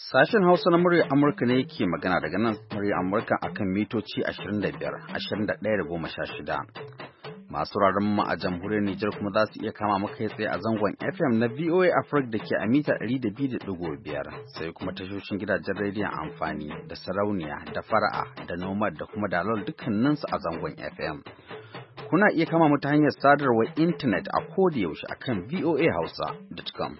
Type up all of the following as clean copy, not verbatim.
Sashen Hausa na muryar Amurka ne yake magana daga nan muryar Amurka akan mitoci 25, 21 Masu raron mu a jamhuriyar Nijar kuma za su iya kama maka tsaye a zangon FM na VOA Africa da ke a mita 200.5 sai kuma tashoshin gidajen rediyon amfani da sarauniya da fara'a da nomad da kuma dalol dukkaninsu a zangon FM. Kuna iya kama mu ta hanyar sadarwar intanet a kodayaushe akan voahausa.com.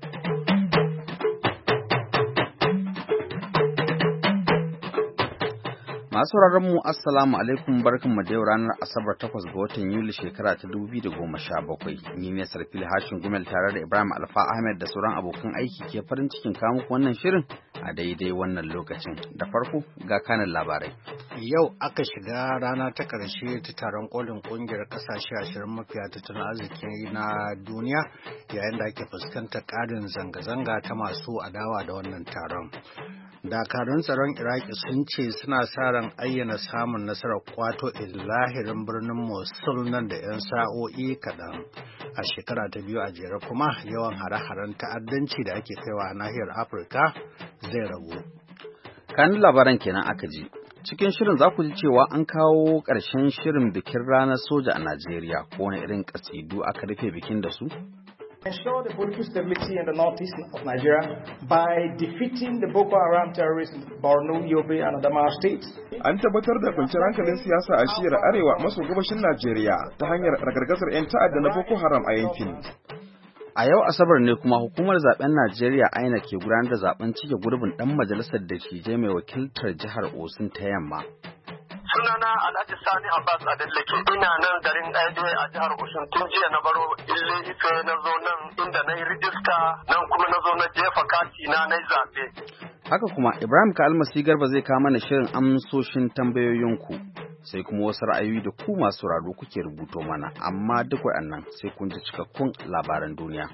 Masu mu assalamu alaikum barkanmu da yau ranar Asabar 8 ga watan Yuli shekara ta 2017. Ni ne Sarfil Hashin Gumel tare da Ibrahim Alfa Ahmed da sauran abokan aiki ke farin cikin kawo muku wannan shirin a daidai wannan lokacin. Da farko ga kanin labarai. Yau aka shiga rana ta ƙarshe ta taron kolin ƙungiyar ƙasashe 20 mafiya tattalin arziki na duniya yayin da ake fuskantar ƙarin zanga-zanga ta masu adawa da wannan taron. Dakarun tsaron Iraki sun ce suna sa ran ayyana samun nasarar kwato lahirin birnin Mosul nan da 'yan sa'o'i kaɗan. A shekara ta biyu a jere kuma yawan hare-haren ta'addanci da ake kaiwa a nahiyar Afirka zai ragu. Kanin labaran kenan aka ji. Cikin shirin za ku ji cewa an kawo ƙarshen shirin bikin ranar soja a Najeriya, ko wani irin ƙasidu aka rufe bikin da su? Ensure the political stability in the northeast of Nigeria by defeating the Boko Haram terrorists in Borno, Yobe, and Adamawa states. An tabbatar da kwanciyar hankalin siyasa a shiyar arewa maso gabashin Najeriya ta hanyar ragargazar 'yan ta'adda na Boko Haram a yankin. A yau Asabar ne kuma hukumar zaben Najeriya INEC ke gudanar da zaben cike gurbin dan majalisar dattijai mai wakiltar jihar Osun ta Yamma. Sunana Alhaji Sani Abbas Adelleke, ina nan garin Aidoi a jihar Osun tun jiya na baro Ile Ife na zo nan inda na yi rijista nan kuma na zo na jefa kati na yi zaɓe. Haka kuma Ibrahim Kalmasi Garba zai kawo mana shirin amsoshin tambayoyinku sai kuma wasu ra'ayoyi da ku masu raro kuke rubuto mana, amma duk waɗannan sai kun ji cikakkun labaran duniya.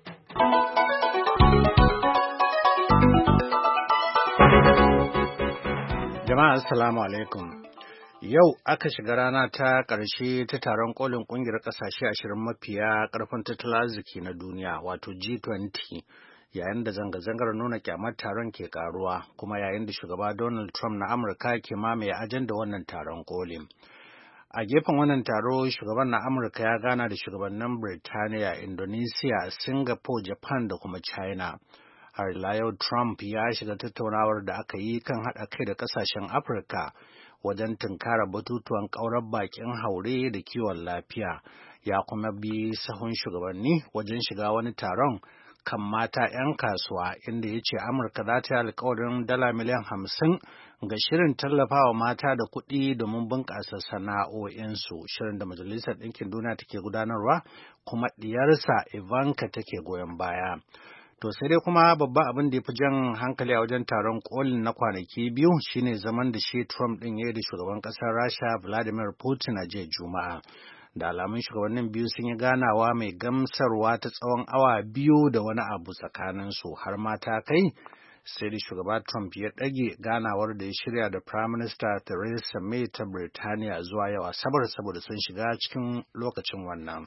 Jama'a assalamu alaikum. Yau aka shiga rana ta ƙarshe ta taron kolin ƙungiyar ƙasashe 20 mafiya ƙarfin tattalin arziki na duniya wato G20 yayin da zanga-zangar nuna kyamar taron ke karuwa kuma yayin da shugaba Donald Trump na Amurka ke mamaye ajanda wannan taron kolin. A gefen wannan taro shugaban na Amurka ya gana da shugabannin Birtaniya, Indonesia, Singapore, Japan da kuma China. Har ila yau Trump ya shiga tattaunawar da aka yi kan haɗa kai da ƙasashen Afirka wajen tunkara batutuwan ƙaurar bakin haure da kiwon lafiya, ya kuma bi sahun shugabanni wajen shiga wani taron kan mata 'yan kasuwa inda ya ce Amurka za ta yi alkawarin dala miliyan 50 ga shirin tallafawa mata da kuɗi domin bunƙasa sana'o'insu, shirin da Majalisar Ɗinkin Duniya take gudanarwa kuma ɗiyarsa Ivanka take goyon baya. To sai dai kuma babban abin da ya fi jan hankali a wajen taron kolin na kwanaki biyu shine zaman da shi Trump ɗin ya yi da shugaban ƙasar Rasha Vladimir Putin a jiya Juma'a. Da alamun shugabannin biyu sun yi ganawa mai gamsarwa ta tsawon awa 2 da wani abu tsakaninsu har ma ta kai sai da shugaba Trump ya ɗage ganawar da ya shirya da Prime Minister Theresa May ta Birtaniya zuwa yau Asabar saboda sun shiga cikin lokacin wannan.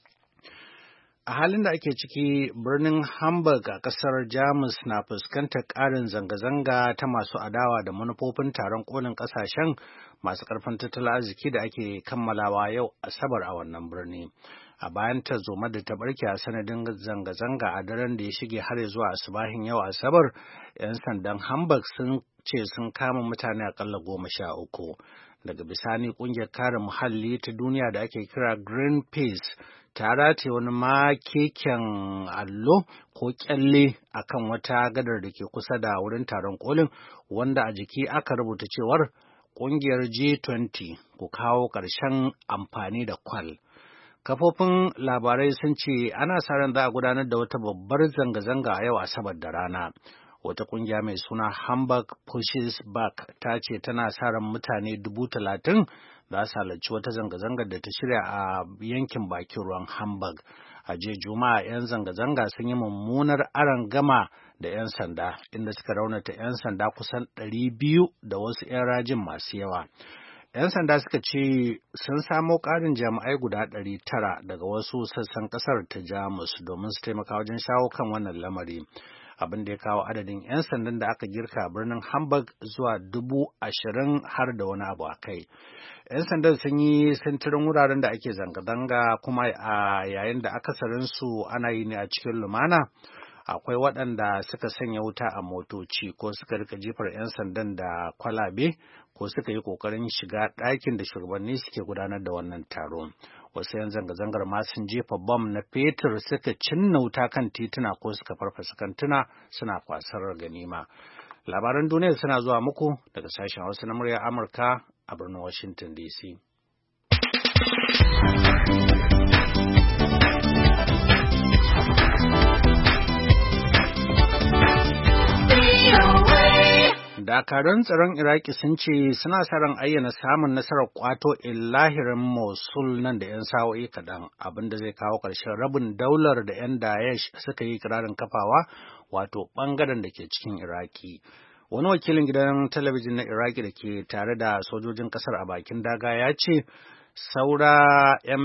A halin da ake ciki, birnin Hamburg a ƙasar Jamus na fuskantar ƙarin zanga-zanga ta masu adawa da manufofin taron ƙolin ƙasashen masu ƙarfin tattalin arziki da ake kammalawa yau Asabar a wannan birni. A bayan tarzoma da ta barke a sanadin zanga-zanga a daren da ya shige har zuwa asubahin yau Asabar, 'yan sandan Hamburg sun ce sun kama mutane akalla 13. Daga bisani ƙungiyar kare muhalli ta duniya da ake kira Greenpeace ta rataye wani makeken allo ko kyalle akan wata gadar da ke kusa da wurin taron kolin wanda a jiki aka rubuta cewar ƙungiyar G20 ku kawo ƙarshen amfani da kwal. Kafofin labarai sun ce ana sa ran za a gudanar da wata babbar zanga-zanga a yau Asabar da rana. Wata ƙungiya mai suna Hamburg Pushes Back ta ce tana sa ran mutane 30,000 za su halarci wata zanga-zangar da ta shirya a yankin bakin ruwan Hamburg. A jiya Juma'a 'yan zanga-zanga sun yi mummunar arangama da 'yan sanda inda suka raunata 'yan sanda kusan 200 da wasu 'yan rajin masu yawa. 'Yan sanda suka ce sun samo ƙarin jami'ai guda 900 daga wasu sassan ƙasar ta Jamus domin su taimaka wajen shawo kan wannan lamari. abin da ya kawo adadin 'yan sandan da aka girka a birnin Hamburg zuwa 20,000 har da wani abu a kai. 'Yan sandan sun yi sintirin wuraren da ake zanga-zanga kuma a yayin da akasarinsu ana yi ne a cikin lumana. Akwai waɗanda suka sanya wuta a motoci ko suka rika jifar 'yan sandan da kwalabe ko suka yi ƙoƙarin shiga ɗakin da shugabanni suke gudanar da wannan taro. Wasu 'yan zanga-zangar ma sun jefa bom na fetur suka cinna wuta kan tituna ko suka farfasa kantuna suna kwasar ganima. Labaran duniya suna zuwa muku daga sashen Hausa na muryar Amurka a birnin Washington DC. Dakarun tsaron Iraki sun ce suna sa ran ayyana samun nasarar kwato lahirin Mosul nan da 'yan sa'o'i kaɗan, abinda zai kawo ƙarshen rabin daular da 'yan Daesh suka yi kirarin kafawa, wato ɓangaren da ke cikin Iraki. Wani wakilin gidan talabijin na Iraki da ke tare da sojojin ƙasar a bakin daga ya ce saura 'yan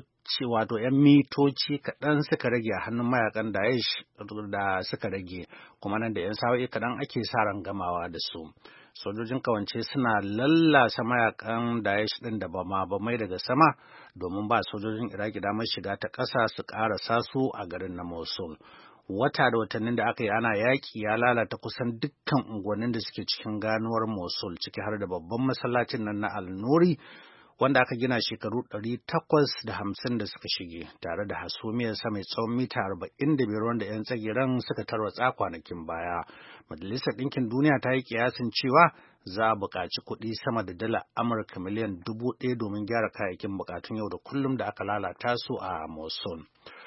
mitoci kaɗan suka rage a hannun mayakan Daesh da suka rage, kuma nan da 'yan sa'o'i kaɗan ake sa ran gamawa da su. Sojojin kawance suna lallasa mayakan Daesh ɗin da bamai daga sama domin ba sojojin Iraki damar shiga ta ƙasa su ƙarasa su a garin na Mosul. Wata da watannin da aka yi ana yaƙi ya lalata kusan dukkan unguwannin da suke cikin ganuwar Mosul, ciki har da babban masallacin nan na Al-Nuri, wanda aka gina shekaru 850 da suka shige, tare da hasumiyarsa mai tsawon mita 45 wanda 'yan tsagiran suka tarwatsa kwanakin baya. Majalisar Ɗinkin Duniya ta yi kiyasin cewa za a buƙaci kuɗi sama da dala Amurka miliyan 1,000 domin gyara kayayyakin buƙatun yau da kullum da aka lalata su a Mosul.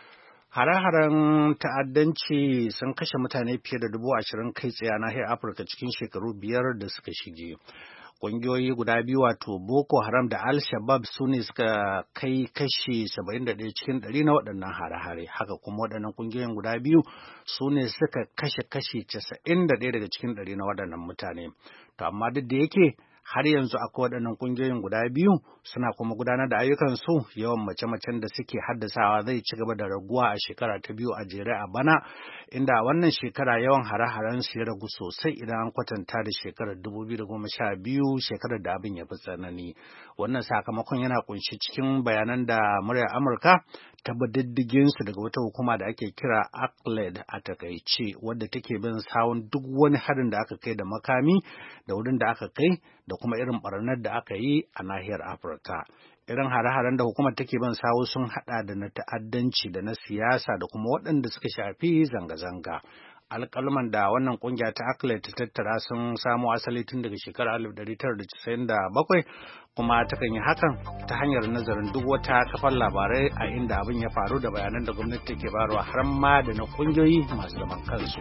Hare-haren ta'addanci sun kashe mutane fiye da 20,000 kai tsaye a nahiyar Afirka cikin shekaru 5 da suka shige. Ƙungiyoyi guda biyu wato Boko Haram da Al-Shabaab su ne suka kai kashi 71 cikin 100 na waɗannan hare-hare. Haka kuma waɗannan ƙungiyoyin guda biyu su ne suka kashe kashi 91 daga cikin 100 na waɗannan mutane. To amma duk da yake har yanzu akwai waɗannan ƙungiyoyin guda biyu suna kuma gudanar da ayyukansu, yawan mace-macen da suke haddasawa zai ci gaba da raguwa a shekara ta biyu a jere a bana, inda wannan shekara yawan hare-haren su ya ragu sosai idan an kwatanta da shekarar 2012, shekarar da abin ya fi tsanani. Wannan sakamakon yana kunshi cikin bayanan da muryar Amurka ta bi diddigin su daga wata hukuma da ake kira ACLED a takaice, wadda take bin sawun duk wani harin da aka kai da makami da wurin da aka kai da kuma irin barnar da aka yi a nahiyar Afirka. Irin hare-haren da hukumar take bin sawu sun hada da na ta'addanci da na siyasa da kuma waɗanda suka shafi zanga-zanga. Alƙalman da wannan ƙungiya ta ACLED ta tattara sun samo asali tun daga shekarar 1997, kuma takan yi hakan ta hanyar nazarin duk wata kafar labarai a inda abin ya faru da bayanan da gwamnati take bayarwa har ma da na ƙungiyoyi masu zaman kansu.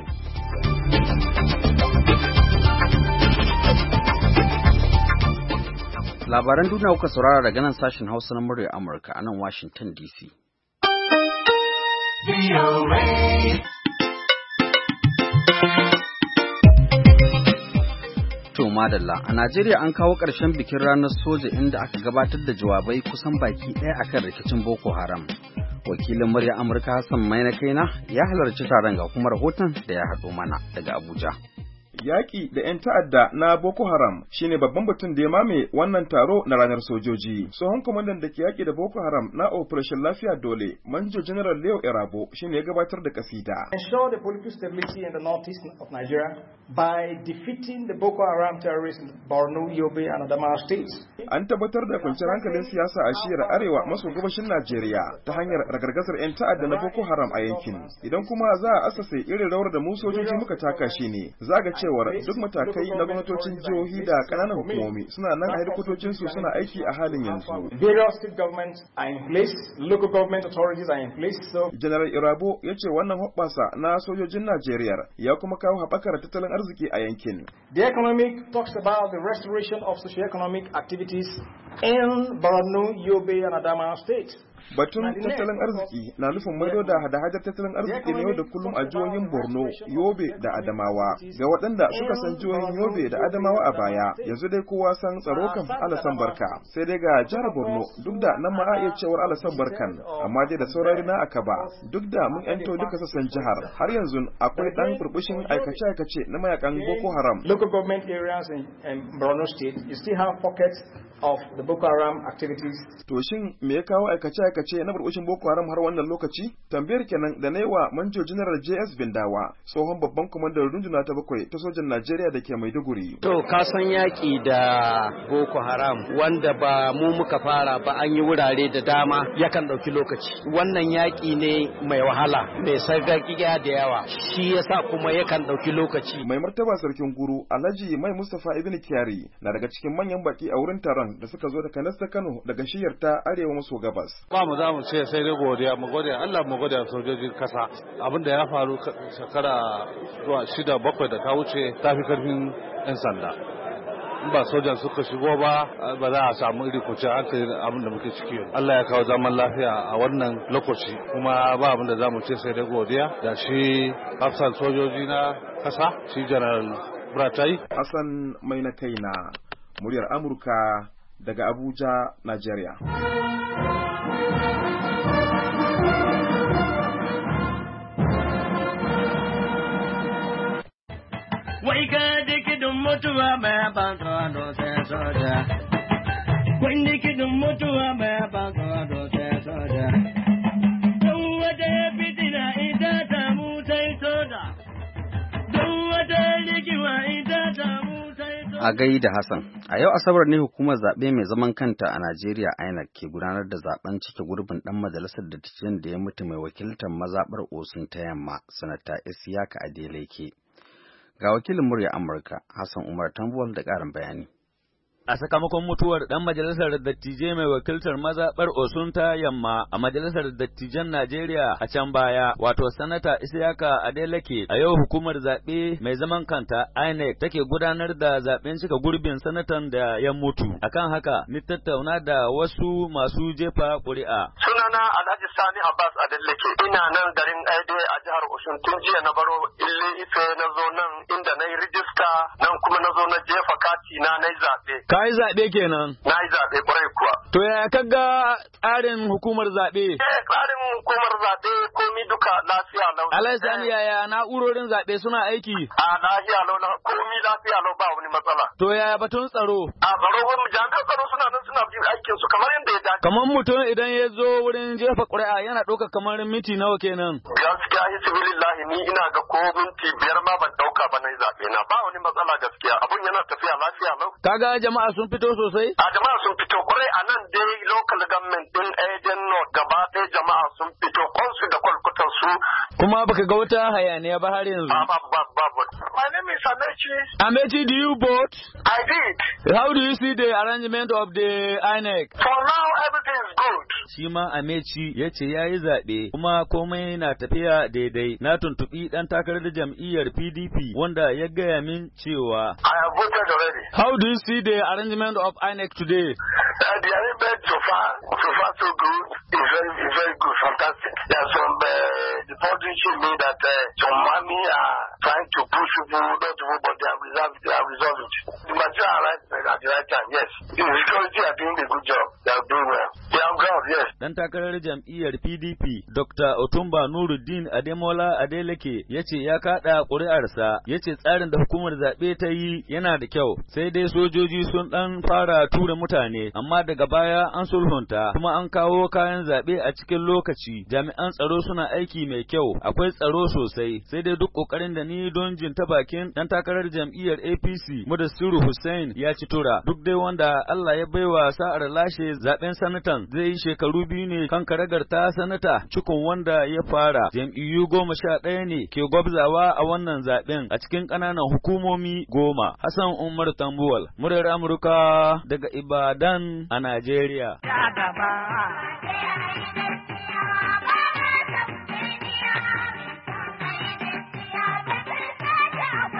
Labaran duniya kuka saurara daga nan sashen Hausa na muryar Amurka a nan Washington DC. To madalla, a Najeriya an kawo ƙarshen bikin ranar soja inda aka gabatar da jawabai kusan baki ɗaya akan rikicin Boko Haram. Wakilin muryar Amurka Hassan Maina Kaina ya halarci taron ga kuma rahoton da ya haɗo mana daga Abuja. Yaƙi da 'yan ta'adda na Boko Haram shine babban batun da ya mame wannan taro na ranar sojoji. Tsohon kwamandan da ke yaƙi da Boko Haram na Operation Lafiya Dole, Manjo General Leo Erabo, shine ya gabatar da kasida. Ensure the political stability in the northeast of Nigeria by defeating the Boko Haram terrorists in Borno, Yobe, and Adamawa states. An tabbatar da kwanciyar hankalin siyasa a shiyar arewa maso gabashin Najeriya ta hanyar ragargazar 'yan ta'adda na Boko Haram a yankin. Idan kuma za a asase irin rawar da mu sojoji muka taka shine, za ga cewa duk matakai na gwamnatocin jihohi da kananan hukumomi suna nan a hedkwatocinsu suna aiki a halin yanzu. Various state governments are in place, local government authorities are in place. General Irabo ya ce wannan hoɓɓasa na sojojin Najeriya ya kuma kawo haɓakar tattalin arziki a yankin. The economic talks about the restoration of socio-economic activities in Borno, Yobe, and Adamawa states. Batun tattalin arziki na nufin maido da hada-hadar tattalin arziki na yau da kullum a jihohin Borno, Yobe da Adamawa. Ga waɗanda suka san jihohin Yobe da Adamawa a baya, yanzu dai kowa san tsaro kan alasan barka. Sai dai ga jihar Borno duk da nan ma a iya cewar alasan barkan, amma dai da saurari na aka ba. Duk da mun yanto duka sassan jihar, har yanzu akwai ɗan burbushin aikace-aikace na mayakan Boko Haram. Local government areas in Borno state, you still have pockets of the Boko Haram activities. To shin me ya kawo aikace-aikace na burbushin Boko Haram har wannan lokaci? Tambayar kenan da na yi wa Manjo General JS Bindawa, tsohon babban kwamandan runduna ta 7 ta sojan Najeriya da ke Maiduguri. To ka san yaƙi da Boko Haram wanda ba mu muka fara ba, an yi wurare da dama, yakan ɗauki lokaci. Wannan yaƙi ne mai wahala, mai sarƙaƙiya da yawa, shi yasa kuma yakan ɗauki lokaci. Mai martaba sarkin Guru Alhaji Mai Mustapha Ibn Kyari na daga cikin manyan baki a wurin taron da suka zo daga Nasta Kano daga shiyar ta arewa maso gabas. Ba mu za mu ce sai dai godiya, mu gode Allah, mu gode sojojin kasa. Abin da ya faru shekara zuwa 6-7 da ta wuce ta fi karfin 'yan sanda. In ba sojan suka shigo ba za a samu iri kuce hankali abin da muke ciki. Allah ya kawo zaman lafiya a wannan lokaci, kuma ba abin da za mu ce sai dai godiya da shi hafsan sojoji na kasa, shi General Buratai. Hassan mai na kaina, muryar Amurka daga Abuja, Najeriya. Wai ka dikidin mutuwa mai bantuwa sai soja. Wai dikidin mutuwa mai bantuwa sai soja. Don wata ya fitina ita ta mu sai soja. Don wata likiwa ita ta mu sai soja. A gai da Hassan, a yau Asabar ne hukumar zaɓe mai zaman kanta a Najeriya INEC ke gudanar da zaben cike gurbin ɗan majalisar dattijan da ya mutu mai wakiltar mazaɓar Osun ta Yamma, Sanata Isiyaka Adeleke. Ga wakilin murya Amurka, Hassan Umar Tambuwal da ƙarin bayani. A sakamakon mutuwar ɗan majalisar dattijai mai wakiltar mazaɓar Osun ta Yamma a majalisar dattijan Najeriya a can baya, wato Sanata Isiyaka Adeleke, a yau hukumar zaɓe mai zaman kanta INEC take gudanar da zaɓen cika gurbin sanatan da ya mutu. Akan haka, ni tattauna da wasu masu jefa ƙuri'a. Sunana Alhaji Sani Abbas Adeleke, ina nan garin Aide a jihar Osun tun jiya na baro Ile Ife na zo nan inda na yi rijista, nan kuma na zo na jefa kati na yi zaɓe. Ka yi zaɓe kenan? Na yi zaɓe ƙwarai kuwa. To yaya ka ga tsarin hukumar zaɓe? Tsarin hukumar zaɓe komi duka lafiya lau. Alhaji Sani, yaya na'urorin zaɓe suna aiki? A lafiya lau, komi lafiya lau, ba wani matsala. To yaya batun tsaro? A tsaro wani jami'an tsaro suna nan suna bin aikin su kamar yadda ya dace. Kamar mutum idan ya zo wurin jefa ƙuri'a yana ɗauka kamar minti nawa kenan? Gaskiya hisbilillahi ni ina ga ko minti 5 ma ban ɗauka ba na yi zaɓe na, ba wani matsala gaskiya, abun yana tafiya lafiya lau. Kaga jama'a sun fito sosai? A jama'a sun fito kwarai, a nan dai local government din Eden North gaba ɗaya jama'a sun fito kwansu da kwalkutan su. Kuma baka ga wata hayaniya ba har yanzu? Babu. My name is Amechi. Amechi, do you vote? I did. How do you see the arrangement of the INEC? For now everything is good. Shi ma Amechi ya ce ya yi zaɓe kuma komai na tafiya daidai. Na tuntuɓi ɗan takarar jam'iyyar PDP wanda ya gaya min cewa I have voted already. How do you see the arrangement of INEC today? The arrangement so far so good. It's very good, fantastic. There's some reporting show me that some money are trying to push people not to vote, but they have resolved it. The material arrived at the right time, yes. The security are doing a good job. They are doing well. They are on ground, yes. Dan takarar jam'iyyar PDP, Dr. Otumba Nuruddin Ademola Adeleke ya ce ya kaɗa ƙuri'arsa, ya ce tsarin da hukumar zaɓe ta yi yana da kyau, sai dai sojoji sun ɗan fara tura mutane, amma daga baya an sulhunta, kuma an kawo kayan zaɓe a cikin lokaci, jami'an tsaro suna aiki mai kyau, akwai tsaro sosai, sai dai duk ƙoƙarin da ni don jin ta bakin ɗan takarar jam'iyyar APC, Mudassiru Hussein ya ci tura, duk dai wanda Allah ya baiwa sa'ar lashe zaɓen sanatan zai yi shekaru 2 ne kan karagar ta sanata cikon wanda ya fara. Jam'iyyu 11 ne ke gwabzawa a wannan zaɓen a cikin ƙananan hukumomi 10. Hassan Umar Tambuwal, muryar Amurka daga Ibadan a Najeriya.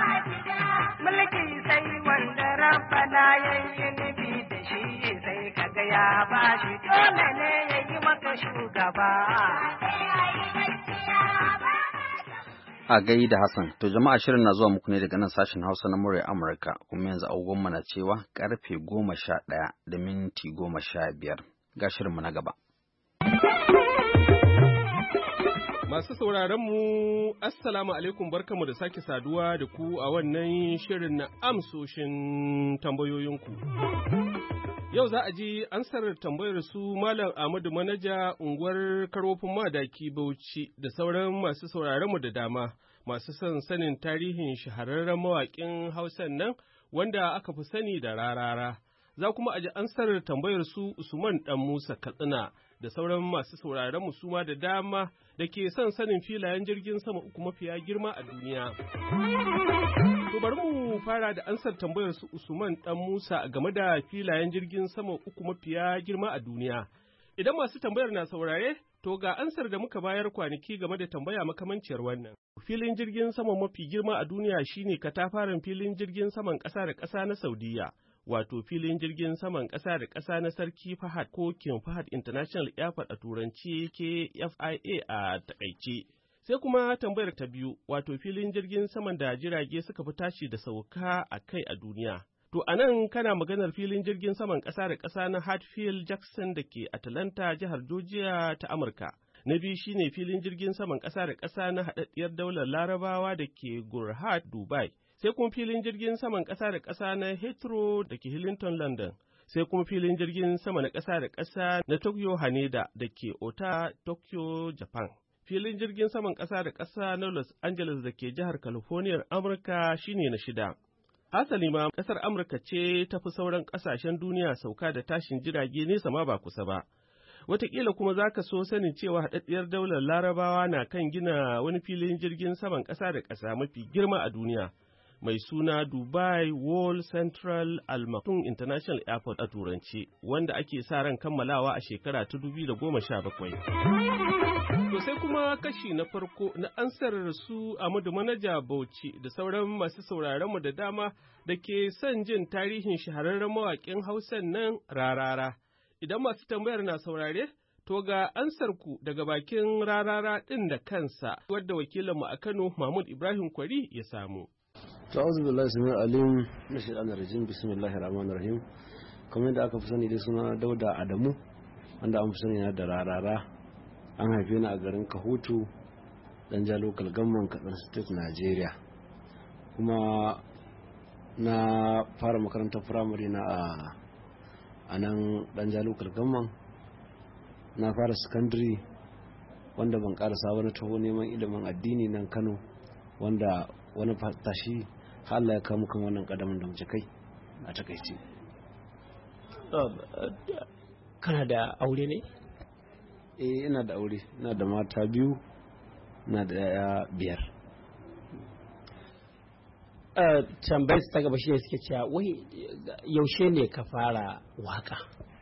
Mulki sai wanda Rabbana yayi nufi da shi sai ka gaskiya ba shi dole ne ya yi maka shugaba. A gai da Hassan, to jama'a shirin na zuwa muku ne daga nan sashen Hausa na murya Amurka, kuma yanzu agogon na cewa karfe 11:15 ga shirinmu na gaba. Masu sauraronmu, Assalamu alaikum barkamu da sake saduwa da ku a wannan shirin na amsoshin tambayoyinku. Yau za a ji ansar tambayar su Malam Ahmadu Manaja unguwar Karofin Madaki Bauchi da sauran masu sauraronmu da dama, masu son sanin tarihin shahararren mawaƙin Hausan nan wanda aka fi sani da Rarara. Za kuma a ji ansar tambayar su Usman Dan Musa Katsina da sauran masu sauraron musuma da dama da ke son sanin filayen jirgin sama uku mafiya girma a duniya. To bari mu fara da ansar tambayar su Usman Dan Musa game da filayen jirgin sama uku mafiya girma a duniya. Idan masu tambayar na saurare, to ga ansar da muka bayar kwanaki game da tambaya makamanciyar wannan. Filin jirgin sama mafi girma a duniya shine katafaren filin jirgin saman ƙasa da ƙasa na Saudiya. Wato filin jirgin saman ƙasa da ƙasa na Sarki Fahad ko King Fahad International Airport a Turanci KFIA a takaice. Sai kuma tambayar ta biyu, wato filin jirgin saman da jirage suka fi tashi da sauka a kai a duniya. To a nan kana maganar filin jirgin saman ƙasa da ƙasa na Hartsfield Jackson da ke Atlanta, jihar Georgia ta Amurka. Na biyu shine filin jirgin saman ƙasa da ƙasa na haɗaɗɗiyar daular Larabawa da ke Gurhat, Dubai. Sai kuma filin jirgin saman ƙasa da ƙasa na Heathrow da ke Hillington, London. Sai kuma filin jirgin sama na ƙasa da ƙasa na Tokyo Haneda da ke Ota, Tokyo, Japan. Filin jirgin saman ƙasa da ƙasa na Los Angeles da ke jihar California, Amurka shine na 6. Hasali ma ƙasar Amurka ce ta fi sauran ƙasashen duniya sauka da tashin jirage nesa ma ba kusa ba. Wataƙila kuma za ka so sanin cewa haɗaɗɗiyar daular Larabawa na kan gina wani filin jirgin saman ƙasa da ƙasa mafi girma a duniya, mai suna Dubai World Central Al Maktoum International Airport a Turanci, wanda ake sa ran kammalawa a shekara ta 2017. To sai kuma kashi na farko na ansar su Ahmadu Manaja Bauchi da sauran masu sauraronmu da dama da ke son jin tarihin shahararren mawaƙin Hausan nan Rarara. Idan masu tambayar na saurare, to ga ansar ku daga bakin Rarara ɗin da kansa, wadda wakilinmu a Kano Mahmud Ibrahim Kwari ya samu. Ta'awuzu billahi samir alim na shaitanir rajim, bismillahir rahmanir rahim. Kamar yadda aka fi sani dai suna Dauda Adamu, wanda an fi sani na da Rarara. An haife ni a garin Kahutu, Danja Local Government, Katsina State, Nigeria. Kuma na fara makarantar firamare na a nan Danja Local Government. Na fara secondary wanda ban karasa wani taho neman ilimin addini nan Kano, wanda wani tashi Allah ya kawo kan wannan kadamin da muke kai a takaice. Kana da aure ne? Ina da aure, ina da mata 2, ina da yaya 5. Tambayar ta gaba shine suke cewa wai yaushe ne ka fara waka?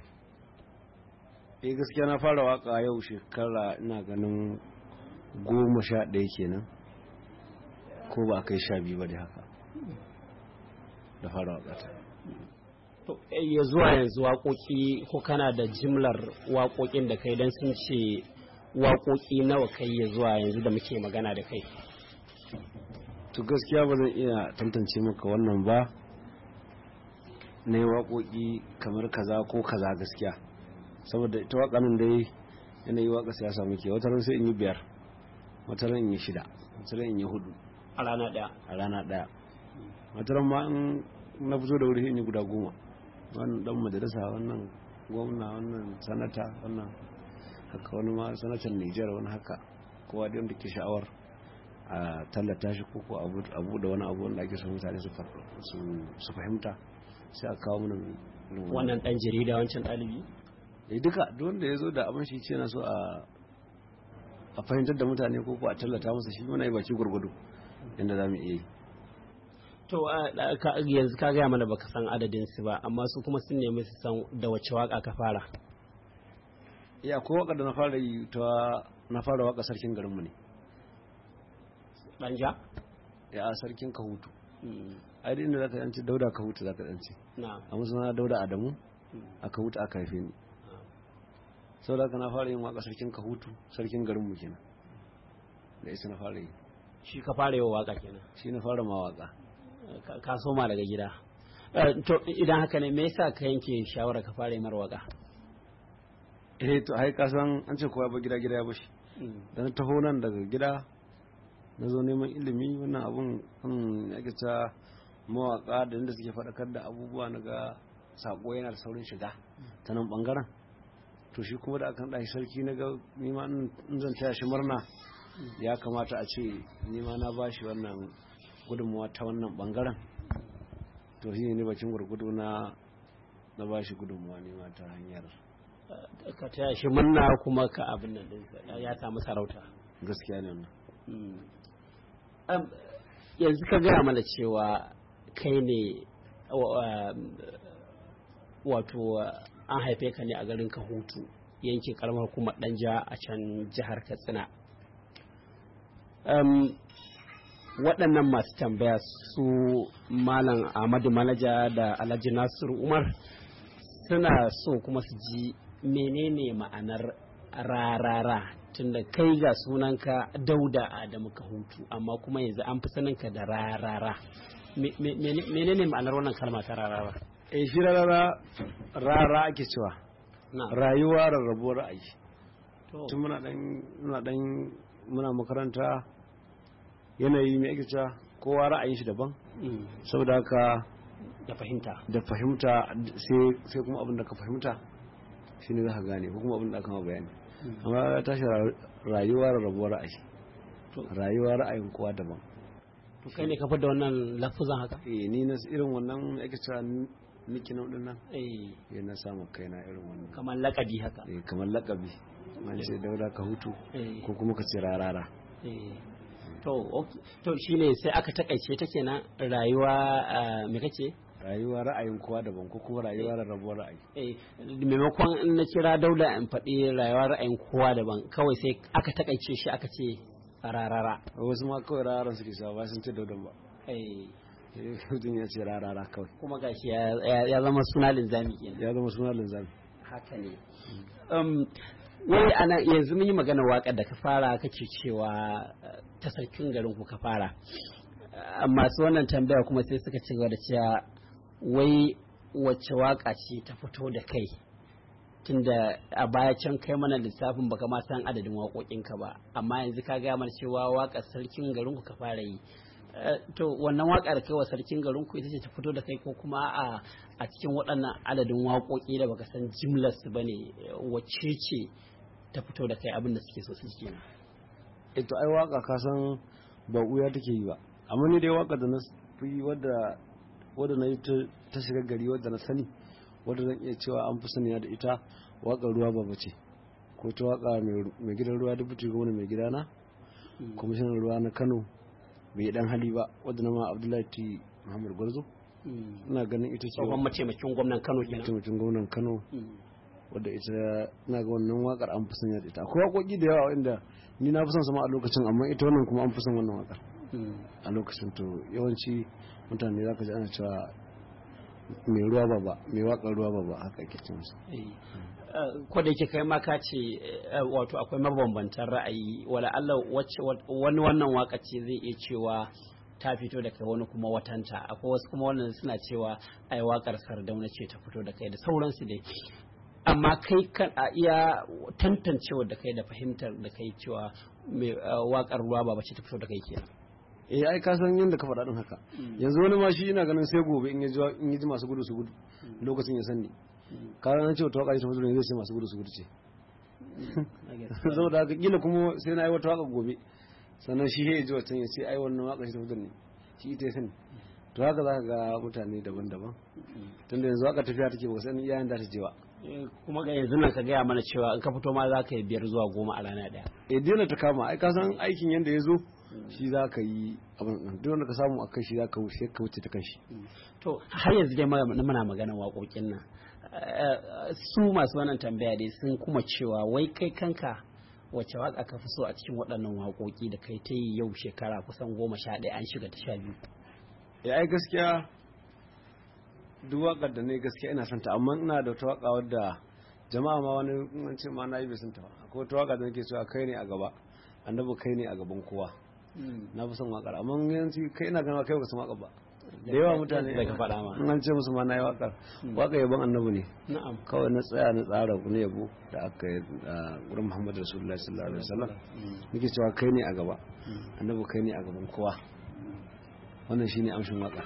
Gaskiya na fara waka yau shekara ina ganin 11 kenan, ko ba kai 12 ba da haka da fara waka ta. Ya zuwa yanzu waƙoƙi ko kana da jimlar waƙoƙin da kai don sun ce waƙoƙi nawa kai ya zuwa yanzu da muke magana da kai? To gaskiya ba zan iya tantance maka wannan ba, na yi waƙoƙi kamar kaza ko kaza gaskiya, saboda ita waƙanin dai yanayi waƙa siyasa muke, wataran sai in yi 5, wataran in yi 6, wataran in yi 4 a rana ɗaya, wataran ma in na fito da wuri in yi guda 10. Wannan dan majalisa, wannan gwamna, wannan sanata, wannan haka, wani ma sanatan Nijar, wani haka, kowa da yadda ke sha'awar a tallata shi ko abu da wani abu wanda ake son mutane su fahimta, sai a kawo mana wannan dan jarida, wancan ɗalibi. Duka duk wanda ya zo da abin shi ce na so a fahimtar da mutane ko a tallata masa shi, muna yi baki gurgudu yadda za mu iya yi. To yanzu ka gaya mana baka san adadin su ba, amma su kuma sun nemi su san da wace waka ka fara. Ko waka da na fara yi na fara waka sarkin garinmu ne. Danja? Sarkin Kahutu. Ai da inda zaka yanci Dauda Kahutu zaka yanci. Amma suna Dauda Adamu a Kahutu aka haife ni. saboda haka na fara yin waka sarkin Kahutu, sarkin garin mu kenan da isa na fara yi. Shi ka fara yi waka kenan? Shi na fara ma waka. Ka soma daga gida. To idan haka ne me yasa ka yanke shawara ka fara yi mar waka? To ai ka san an ce kowa ba gida ya bashi. Da na taho nan daga gida na zo neman ilimi, wannan abun yake ta mawaka da inda suke faɗakar da abubuwa na ga sako yana da saurin shiga ta nan bangaren. To shi kuma da akan ɗashi sarki na ga nima in zan taya shi murna ya kamata a ce nima na ba shi wannan gudunmuwa ta wannan bangaren. To shi ne bakin gurgudu na ba shi gudunmuwa nima ta hanyar ka taya shi murna kuma ka abin nan ya samu sarauta. Gaskiya ne wannan. Yanzu ka gaya mana cewa kai ne wato an haife ka ne a garin Kahutu, yankin karamar hukumar Danja a can jihar Katsina. Waɗannan masu tambaya su Malam Ahmadu Manaja da Alhaji Nasiru Umar suna so kuma su ji menene ma'anar rarara, tunda kai ga sunanka Dauda Adamu Kahutu amma kuma yanzu an fi saninka da rarara. Menene ma'anar wannan kalma ta rarara? Shi rara ake cewa rayuwa rarrabuwar ra'ayi. Tun muna makaranta yanayi mai ake cewa kowa ra'ayin shi daban, saboda haka da fahimta sai kuma abin da ka fahimta shi ne za ka gane ko kuma abin da aka ma bayani. Amma ya tashi rayuwa rarrabuwar ra'ayi, rayuwa ra'ayin kowa daban. To kai ne ka da wannan lafuzan haka? Ni na irin wannan ake cewa niki na nan na samu kaina irin wannan kamar lakabi haka. Kamar lakabi an ce Dauda Kahutu ko kuma ka ce rarara. To shine sai aka takaice ta kenan rayuwa me kace? Rayuwa ra'ayin kowa daban ko kuma rayuwa rarrabuwar ra'ayi. Maimakon in na kira Dauda in faɗi rayuwa ra'ayin kowa daban, kawai sai aka takaice shi aka ce rarara. Wasu ma kawai rararan suke sa ba sun ce Daudan ba. Mutum ya ce rarara kawai. Kuma gashi ya zama suna linzami kenan. Ya zama suna linzami. Haka ne. Wai ana yanzu mun yi magana waƙar da ka fara kake cewa ta sarkin garin ku ka fara. Masu wannan tambaya kuma sai suka ci gaba da cewa wai wacce waƙa ce ta fito da kai, tunda a baya can kai mana lissafin baka ma san adadin waƙoƙinka ba, amma yanzu ka gaya mana cewa waƙar sarkin garin ku ka fara yi. To wannan waƙar kai wa sarkin garin ku ita ce ta fito da kai ko kuma a cikin waɗannan adadin waƙoƙi da baka san jimlar su bane, wacce ce ta fito da kai abin da suke so su ji kenan? To ai waka ka san ba uya take yi ba, amma ni dai waka da na fi wadda na yi ta shiga gari wadda na sani, wadda zan iya cewa an fi saniya da ita waƙar ruwa baba ce, ko ta waka mai gidan ruwa dubuti gwamna mai gidana, kwamishinan ruwa na Kano bai dan hali ba, wadda na ma Abdullahi Muhammad Gwarzo. Ina ganin ita ce tsohon mataimakin gwamnan Kano kenan. Mataimakin gwamnan Kano, wadda ita ina ga wannan wakar an fi sanya da ita. Akwai waƙoƙi da yawa inda ni na fi son sama a lokacin, amma ita wannan kuma an fi son wannan wakar a lokacin. To yawanci mutane za ka ji ana cewa mai ruwa baba, mai wakar ruwa baba, haka ake ce masa. Ko da yake kai ma ka ce wato akwai mabambantan ra'ayi, wala Allah wani wannan waka ce zai iya cewa ta fito da kai, wani kuma watanta. Akwai wasu kuma wannan suna cewa ai wakar Sardauna ce ta fito da kai da sauransu dai. Amma kai kan a iya tantancewa da kai da fahimtar da kai cewa mai wakar ruwa baba ce ta fito da kai kenan. Ai ka san yadda ka faɗa din haka. Yanzu wani ma shi ina ganin sai gobe in ya ji masu gudu su gudu lokacin ya sani. Ka ran ce wata waka ta fito ne zai ce masu gudu su gudu ce. Saboda haka kila kuma sai na yi wata waka gobe sannan shi ya ji wancan ya ce ai wannan waka shi ta fito ne, shi ita ya sani. To haka za ka ga mutane daban-daban, tunda yanzu waka tafiya take ba san iyayen da ta je ba. Kuma ga yanzu nan ka gaya mana cewa in ka fito ma za ka yi 5 zuwa 10 a rana ɗaya. Dole ta kama, ai ka san aikin yanda ya zo shi za ka yi abin nan, duk wanda ka samu a kai shi za ka wuce ta kan shi. To har yanzu dai muna maganar waƙoƙin nan, su masu wannan tambaya dai sun kuma cewa wai kai kanka wacce waƙa ka fi so a cikin waɗannan waƙoƙi da kai ta yi yau shekara kusan 11 an shiga ta 12? Ai gaskiya duk waƙar da ne gaskiya ina son ta, amma ina da wata waƙa wadda jama'a ma wani an ce ma na yi bisin ta ko ta waka da nake cewa kai ne a gaba annabi kai ne a gaban kowa na fi son wakar amma yanzu kai ina ganin kai ba san waka ba da yawa mutane daga faɗa ma an ce musu ma na yi wakar waka yabon annabi ne na'am kawai na tsaya na tsara ne yabo da aka yi wurin Muhammadu Rasulullahi sallallahu alaihi wasallam nake cewa kai ne a gaba annabi kai ne a gaban kowa wannan shine amshin waka.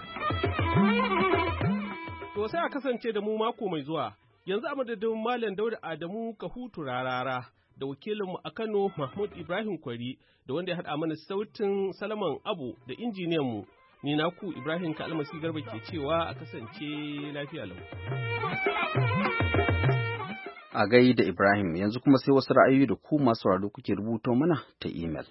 To sai a kasance da mu mako mai zuwa. Yanzu a madadin Malam Dauda Adamu Kahutu Rarara da wakilinmu a Kano Mahmud Ibrahim Kwari da wanda ya haɗa mana sautin Salaman Abu da injiniyanmu ni naku Ibrahim Kalmasi Garba ke cewa a kasance lafiya lau. A gai da Ibrahim yanzu kuma sai wasu ra'ayoyi da ku masu sauraro kuke rubuto mana ta imel.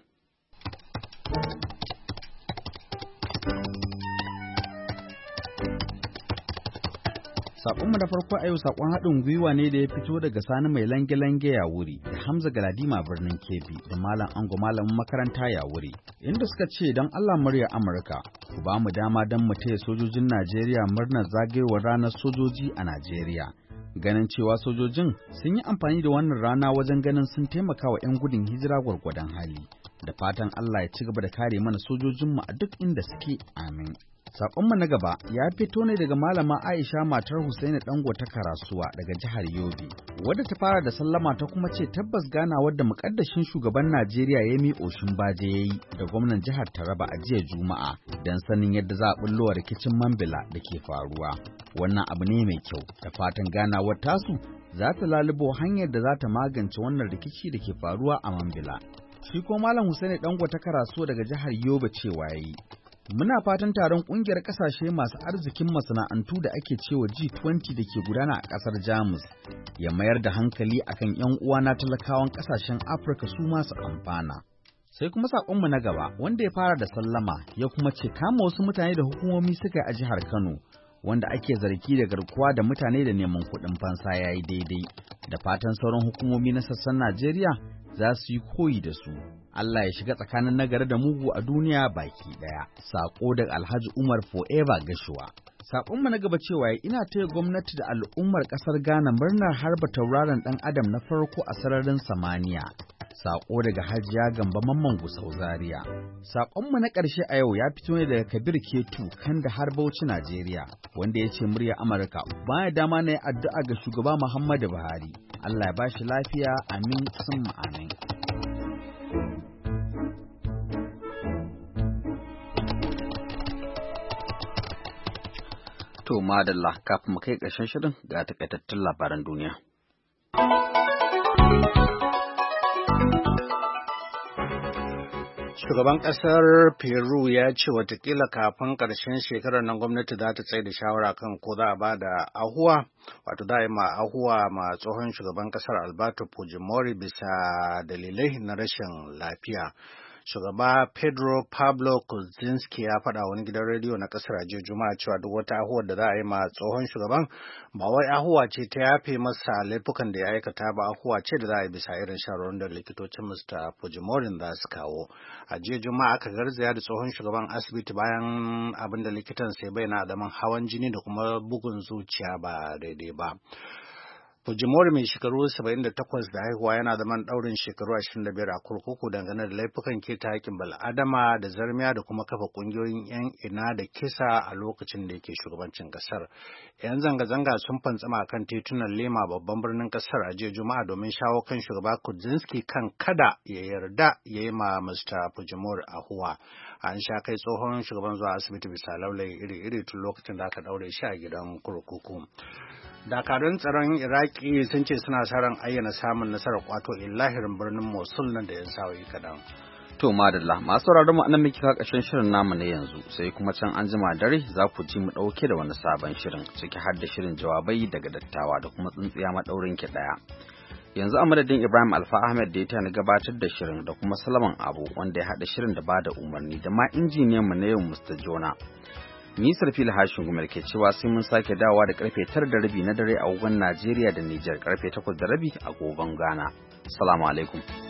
Saƙonmu na farko a yau saƙon haɗin gwiwa ne da ya fito daga Sani mai lange-lange ya wuri da Hamza Galadima birnin Kebbi da Malam Ango malamin makaranta ya wuri, inda suka ce don Allah murya Amurka ku ba mu dama don mu taya sojojin Najeriya murnar zagayowar ranar sojoji a Najeriya. Ganin cewa sojojin sun yi amfani da wannan rana wajen ganin sun taimaka wa 'yan gudun hijira gwargwadon hali. Da fatan Allah ya ci gaba da kare mana sojojinmu a duk inda suke, amin. Saƙonmu na gaba ya fito ne daga Malama Aisha matar Husaini Dango ta Karasuwa daga jihar Yobe, wadda ta fara da sallama ta kuma ce tabbas ganawar da muƙaddashin shugaban Najeriya Yemi Oshinbaje ya yi da gwamnan jihar Taraba a jiya Juma'a don sanin yadda za a bullo rikicin Mambila da ke faruwa. Wannan abu ne mai kyau, da fatan ganawar tasu za ta lalubo hanyar da za ta magance wannan rikici da ke faruwa a Mambila. Shi ko Malam Husaini Dango ta Karasuwa daga jihar Yobe cewa yayi muna fatan taron kungiyar kasashe masu arzikin masana'antu da ake cewa G20 da ke gudana a kasar Jamus ya mayar da hankali akan 'yan uwa na talakawan kasashen Afirka su masu amfana. Sai kuma sakonmu na gaba wanda ya fara da sallama ya kuma ce kama wasu mutane da hukumomi suka yi a jihar Kano wanda ake zargi da garkuwa da mutane da neman kuɗin fansa yayi daidai, da fatan sauran hukumomi na sassan Najeriya za su yi koyi da su. Allah ya shiga tsakanin nagari da mugu a duniya baki daya. Sako daga Alhaji Umar Forever Gashuwa. Sakonmu na gaba cewa ina taya gwamnati da al'ummar kasar Ghana murnar harba tauraron dan Adam na farko a sararin samaniya. Sako daga Hajiya Gamba Mamman Gusau Zaria. Sakonmu na ƙarshe a yau ya fito ne daga Kabir Ketu kan da har Bauchi Najeriya, wanda ya ce murya Amurka baya dama na yi addu'a ga shugaba Muhammadu Buhari. Allah ya bashi lafiya, amin summa amin. To madalla kafin mu kai ƙarshen shirin ga takaitattun labaran duniya. Shugaban ƙasar Peru ya ce watakila kafin ƙarshen shekarar nan gwamnati za ta tsaye da shawara kan ko za a ba da ahuwa, wato za a yi ma ahuwa ma tsohon shugaban ƙasar Alberto Fujimori bisa dalilai na rashin lafiya. Shugaba Pedro Pablo Kuczynski ya faɗa wani gidan rediyo na ƙasar a jiya Juma'a cewa duk wata ahuwar da za a yi ma tsohon shugaban ba wai ahuwa ce ta yafe masa laifukan da ya aikata ba, ahuwa ce da za a yi bisa irin shawarwarin da likitocin Mr. Fujimori za su kawo. A jiya Juma'a aka garzaya da tsohon shugaban asibiti bayan abin da likitan sai bayyana da hawan jini da kuma bugun zuciya ba daidai ba. Fujimori mai shekaru 78 da haihuwa yana zaman ɗaurin shekaru 25 a kurkuku dangane da laifukan keta haƙƙin bal'adama da zarmiya da kuma kafa ƙungiyoyin 'yan ina da kisa a lokacin da yake shugabancin ƙasar. 'Yan zanga-zanga sun fantsama kan titunan Lima babban birnin ƙasar a jiya Juma'a domin shawo kan shugaba Kuczynski kan kada ya yarda ya yi ma Mr. Fujimori ahuwa. An sha kai tsohon shugaban zuwa asibiti bisa laulayi iri-iri tun lokacin da aka ɗaure shi a gidan kurkuku. Dakarun tsaron Iraki sun ce suna sa ran ayyana samun nasarar kwato illahirin birnin Mosul nan da 'yan sa'o'i kaɗan. To madalla masu sauraron mu anan muke kawo ƙarshen shirin namu na yanzu, sai kuma can an jima dare za ku ji mu ɗauke da wani sabon shirin ciki har da shirin jawabai daga dattawa da kuma tsintsiya maɗaurin ki ɗaya. Yanzu a madadin Ibrahim Alfa Ahmed da ya tana gabatar da shirin da kuma Salaman Abu wanda ya haɗa shirin da bada umarni da ma injiniyan mu na yau Mr. Jona. Ni Sarfila Hashin Gumar ke cewa sai mun sake dawowa da karfe 9:30 na dare a agogon Najeriya da Nijar, karfe 8:30 a agogon Ghana. Assalamu alaikum.